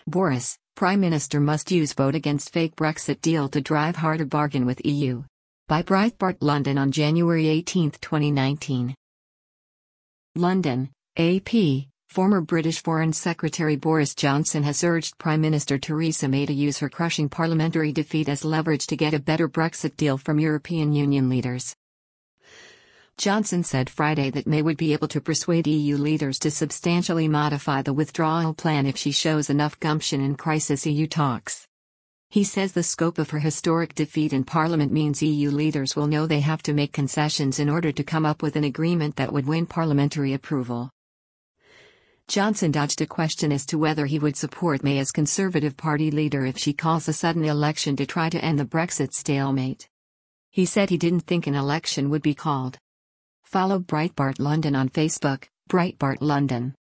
Boris, Prime Minister must use vote against fake Brexit deal to drive harder bargain with EU. By Breitbart London on January 18, 2019. London, AP. Former British Foreign Secretary Boris Johnson has urged Prime Minister Theresa May to use her crushing parliamentary defeat as leverage to get a better Brexit deal from European Union leaders. Johnson said Friday that May would be able to persuade EU leaders to substantially modify the withdrawal plan if she shows enough gumption in crisis EU talks. He says the scope of her historic defeat in Parliament means EU leaders will know they have to make concessions in order to come up with an agreement that would win parliamentary approval. Johnson dodged a question as to whether he would support May as Conservative Party leader if she calls a sudden election to try to end the Brexit stalemate. He said he didn't think an election would be called. Follow Breitbart London on Facebook, Breitbart London.